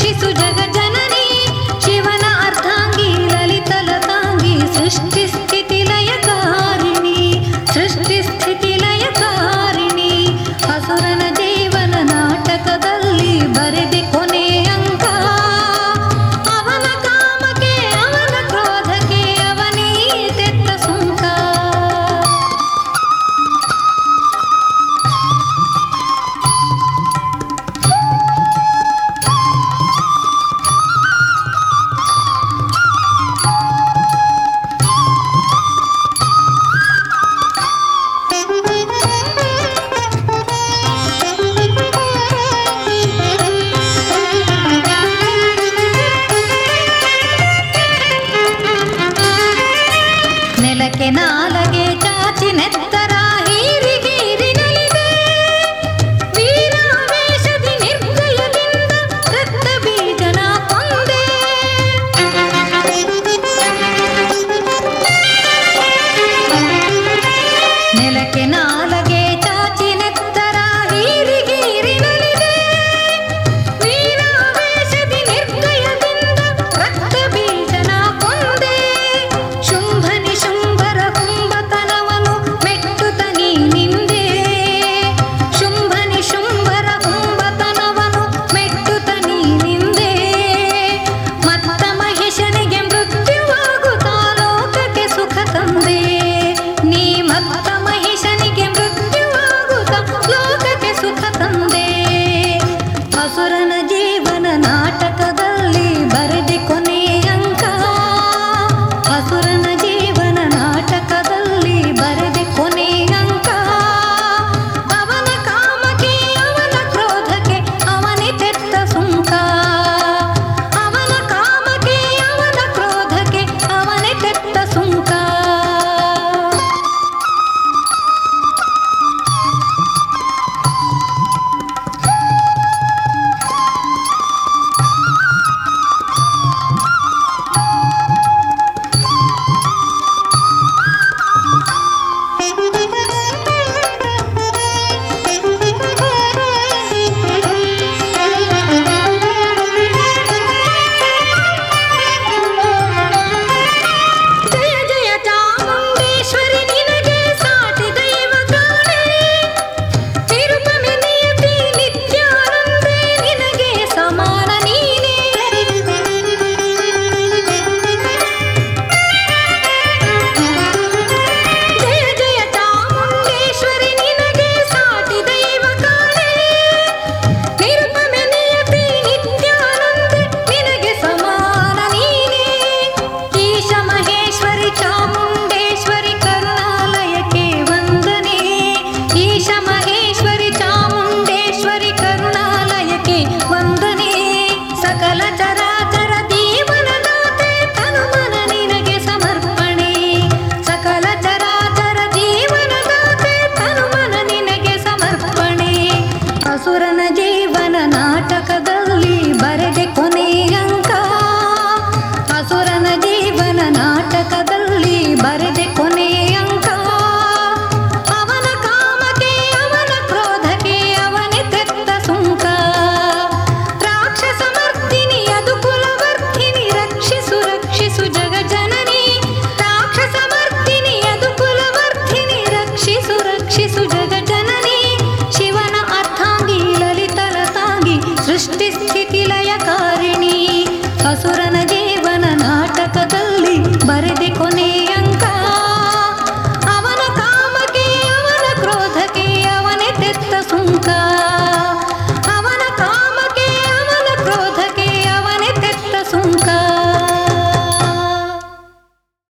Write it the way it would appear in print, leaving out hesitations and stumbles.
ರಕ್ಷಿಸು ಜಗಜ್ಜನನಿ ಶಿವನ ಅರ್ಧಾಂಗಿ ಲಲಿತಲತಾಂಗಿ ಸೃಷ್ಟಿ ಸ್ಥಿತಿ ಲಯಕಾರಿಣಿ ಸೃಷ್ಟಿ ಸ್ಥಿತಿ ಲಯಕಾರಿಣಿ ಅಸುರನ ಜೀವನ ನಾಟಕದಲ್ಲಿ ಬರೆದೆ ಕೊನೆ ಅಂಕ ಅವನ ಕಾಮಕ್ಕೆ ಅವನ ಕ್ರೋಧಕ್ಕೆ ಅವನೇ ತೆತ್ತ ಸುಂಕ ನೆಲಕ್ಕೆ ನಾಲಗೆ ಚಾಚಿ ನೆತ್ತರ ಹೀರಿನಲಿದೆ ವೀರಾವೇಶದಿ ನಿರ್ದಯದಿಂದ ರಕ್ತ ಬೀಜನ ಕೊಂದೆ ನೆಲಕ್ಕೆ ನಾಲಗೆ ಚಾಚಿ ನೆತ್ತರ ಹೀರಿನಲಿದೆ ವೀರಾವೇಶದಿ ನಿರ್ದಯದಿಂದ ರಕ್ತ ಬೀಜನ ಕೊಂದೆ ಶುಂಭ ನಿಶುಂಭರ ಕುಂಭತನವನು ಮೆಟ್ಟುತ ನೀನಿಂದೆ ಶುಂಭ ನಿಶುಂಭರ ಕುಂಭತನವನು ಮೆಟ್ಟುತ ನೀನಿಂದೆ ಮತ್ತ ಮಹಿಷನಿಗೆ ಮೃತ್ಯುವಾಗುತ್ತಾ ಲೋಕಕ್ಕೆ ಸುಖ ತಂದೆ ನೀ ಮತ್ತ ಮಹಿಷನಿಗೆ ಮೃತ್ಯುವಾಗುತ್ತಾ ಲೋಕಕ್ಕೆ ಸುಖ ತಂದೆ ಅಸುರನ ಜೀವನ ನಾಟಕದಲ್ಲಿ ಬರೆದೆ ಕೊನೆ ಅಂಕ ಅಸುರನ ಜೀವನ ನಾಟಕದಲ್ಲಿ ಬರೆದೆ ಕೊನೆ ಅಂಕ ಅವನ ಕಾಮಕ್ಕೆ ಅವನ ಕ್ರೋಧಕ್ಕೆ ಅವನೇ ತೆತ್ತ ಸುಂಕ ಅವನ ಕಾಮಕ್ಕೆ ಅವನ ಕ್ರೋಧಕ್ಕೆ ಅವನೇ ತೆತ್ತ ಸುಂಕ ಜಯ ಜಯ ಚಾಮುಂಡೇಶ್ವರಿ ನಿನಗೆ ಸಾಟಿ ದೈವ ಕಾಣೆ ತಿರುಪಮೆ ನಿಯತಿ ನಿತ್ಯಾನಂದೆ ನಿನಗೆ ಸಮಾನ ನೀನೇ ಜಯ ಜಯ ಚಾಮುಂಡೇಶ್ವರಿ ನಿನಗೆ ಸಾಟಿ ದೈವ ಕಾಣೆ ತಿರುಪಮೆ ನಿಯತಿ ನಿತ್ಯಾನಂದೆ ನಿನಗೆ ಸಮಾನ ನೀನೇ ಈಶ ಮಹೇಶ್ವರಿ ಚಾಮುಂಡೇಶ್ವರಿ ಕರುಣಾಲಯಕ್ಕೆ ವಂದನೆ ಈಶ ಮಹೇಶ್ವರಿ ಚಾಮುಂಡೇಶ್ವರಿ ಕರುಣಾಲಯಕ್ಕೆ ವಂದನೆ ಸಕಲ ಚರಾಚರ ಜೀವನದಾತೆ ತನುಮನ ನಿನಗೆ ಸಮರ್ಪಣೆ ಸಕಲ ಚರಾಚರ ಜೀವನದಾತೆ ತನುಮನ ನಿನಗೆ ಸಮರ್ಪಣೆ ಅಸುರನ ಜೀವನ ನಾಟಕದಲ್ಲಿ ಬರೆದೆ ಕೊನೆ ಅಂಕ ಅಸುರನ ಜೀವನ ನಾಟಕದಲ್ಲಿ ಬರೆದೆ ಕೊನೆ ಅಂಕ ಅವನ ಕಾಮಕ್ಕೆ ಅವನ ಕ್ರೋಧಕ್ಕೆ ಅವನೇ ತೆತ್ತ ಸುಂಕ ರಾಕ್ಷಸ ಮರ್ದಿನಿ ಅದು ಕುಲವರ್ಧಿನಿ ರಕ್ಷಿಸು ರಕ್ಷಿಸು ಜಗಜ್ಜನನಿ ರಾಕ್ಷಸ ಮರ್ದಿನಿ ಅದು ಕುಲವರ್ಧಿನಿ ರಕ್ಷಿಸು ರಕ್ಷಿಸು ಜಗಜ್ಜನನಿ ಶಿವನ ಅರ್ಧಾಂಗಿ ಲಲಿತಲತಾಂಗಿ ಸೃಷ್ಟಿ ಸ್ಥಿತಿ ಲಯಕಾರಿಣಿ ಅಸುರನ